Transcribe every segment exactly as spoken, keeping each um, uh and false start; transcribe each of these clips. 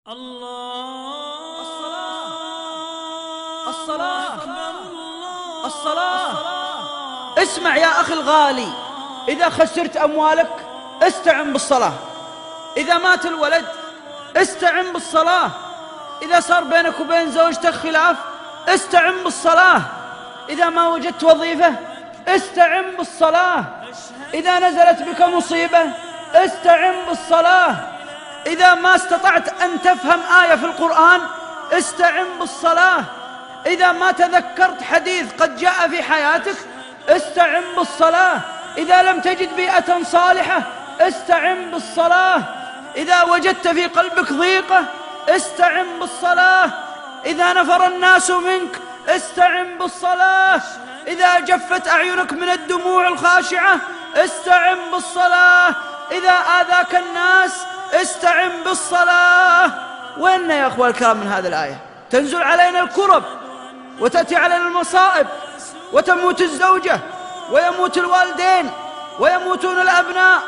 الله. الصلاة الصلاة الصلاة. اسمع يا أخي الغالي، إذا خسرت أموالك استعن بالصلاة، إذا مات الولد استعن بالصلاة، إذا صار بينك وبين زوجتك خلاف استعن بالصلاة، إذا ما وجدت وظيفة استعن بالصلاة، إذا نزلت بك مصيبة استعن بالصلاة، إذا ما استطعت أن تفهم آية في القرآن استعن بالصلاة، إذا ما تذكرت حديث قد جاء في حياتك استعن بالصلاة، إذا لم تجد بيئة صالحة استعن بالصلاة، إذا وجدت في قلبك ضيقة استعن بالصلاة، إذا نفر الناس منك استعن بالصلاة، إذا جفت أعينك من الدموع الخاشعة استعن بالصلاة، إذا آذاك الناس استعن بالصلاة. وإن يا أخوة الكرام من هذه الآية تنزل علينا الكرب وتأتي علينا المصائب، وتموت الزوجة ويموت الوالدين ويموتون الأبناء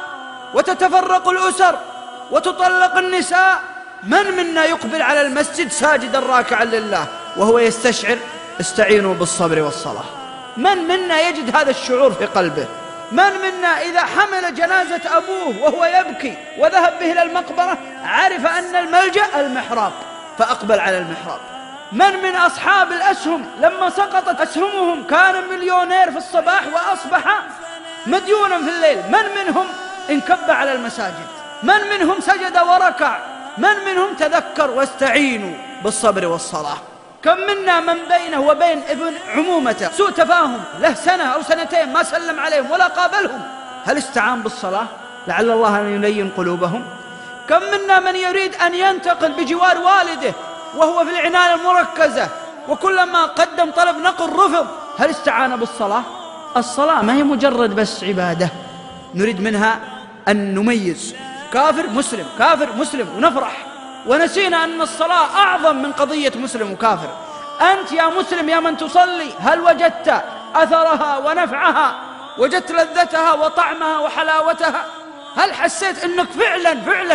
وتتفرق الأسر وتطلق النساء. من منا يقبل على المسجد ساجدا راكعا لله وهو يستشعر استعينوا بالصبر والصلاة؟ من منا يجد هذا الشعور في قلبه؟ من منا إذا حمل جنازة أبوه وهو يبكي وذهب به إلى المقبرة عرف أن الملجأ المحراب فأقبل على المحراب؟ من من أصحاب الأسهم لما سقطت أسهمهم كان مليونير في الصباح وأصبح مديونا في الليل؟ من منهم انكب على المساجد؟ من منهم سجد وركع؟ من منهم تذكر واستعينوا بالصبر والصلاة؟ كم منا من بينه وبين ابن عمومته سوء تفاهم له سنة أو سنتين ما سلم عليهم ولا قابلهم، هل استعان بالصلاة لعل الله أن يلين قلوبهم؟ كم منا من يريد أن ينتقل بجوار والده وهو في العناية المركزة وكلما قدم طلب نقل رفض، هل استعان بالصلاة؟ الصلاة ما هي مجرد بس عبادة نريد منها أن نميز كافر مسلم كافر مسلم ونفرح، ونسينا أن الصلاة أعظم من قضية مسلم وكافر. أنت يا مسلم يا من تصلي هل وجدت أثرها ونفعها؟ وجدت لذتها وطعمها وحلاوتها؟ هل حسيت أنك فعلا فعلا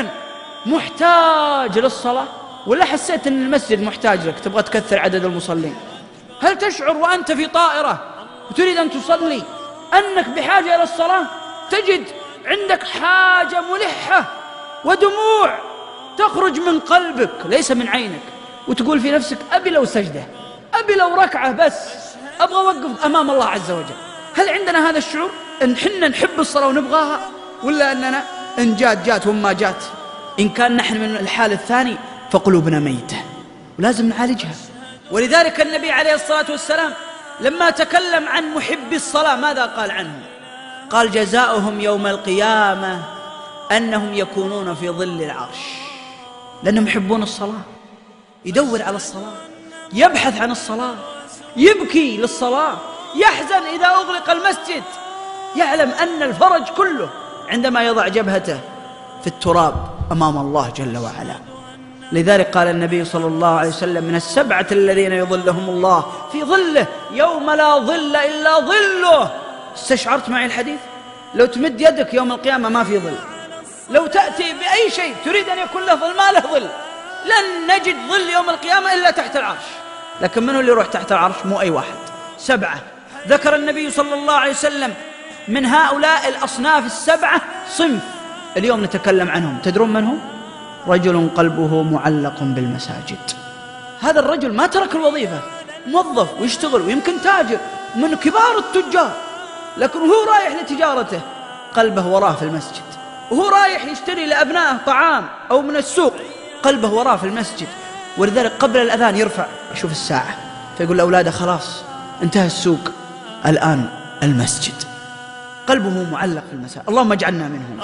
محتاج للصلاة؟ ولا حسيت أن المسجد محتاج لك تبغى تكثر عدد المصلين؟ هل تشعر وأنت في طائرة وتريد أن تصلي أنك بحاجة إلى الصلاة؟ تجد عندك حاجة ملحة ودموع تخرج من قلبك ليس من عينك، وتقول في نفسك أبي لو سجدة، أبي لو ركعة، بس أبغى أوقف أمام الله عز وجل. هل عندنا هذا الشعور أن حنا نحب الصلاة ونبغاها، ولا أننا إن جات جات وما جات؟ إن كان نحن من الحال الثاني فقلوبنا ميتة ولازم نعالجها. ولذلك النبي عليه الصلاة والسلام لما تكلم عن محبي الصلاة ماذا قال عنهم؟ قال جزاؤهم يوم القيامة أنهم يكونون في ظل العرش، لأنهم يحبون الصلاة، يدور على الصلاة، يبحث عن الصلاة، يبكي للصلاة، يحزن إذا أغلق المسجد، يعلم أن الفرج كله عندما يضع جبهته في التراب أمام الله جل وعلا. لذلك قال النبي صلى الله عليه وسلم من السبعة الذين يظلهم الله في ظله يوم لا ظل إلا ظله. استشعرت معي الحديث؟ لو تمد يدك يوم القيامة ما في ظل، لو تأتي بأي شيء تريد أن يكون له ظل ما له ظل، لن نجد ظل يوم القيامة إلا تحت العرش. لكن من هو اللي يروح تحت العرش؟ مو أي واحد، سبعة. ذكر النبي صلى الله عليه وسلم من هؤلاء الأصناف السبعة صنف اليوم نتكلم عنهم. تدرون من هم؟ رجل قلبه معلق بالمساجد. هذا الرجل ما ترك الوظيفة، موظف ويشتغل ويمكن تاجر من كبار التجار، لكن هو رايح لتجارته قلبه وراه في المسجد، وهو رايح يشتري لأبنائه طعام أو من السوق قلبه وراه في المسجد. ولذلك قبل الأذان يرفع يشوف الساعة فيقول لأولاده خلاص انتهى السوق الآن المسجد، قلبه معلق في المساجد. اللهم اجعلنا منهم.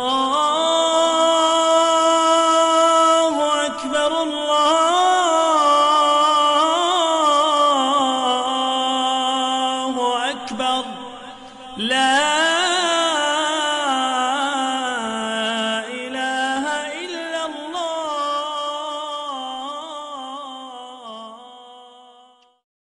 الله أكبر الله أكبر لا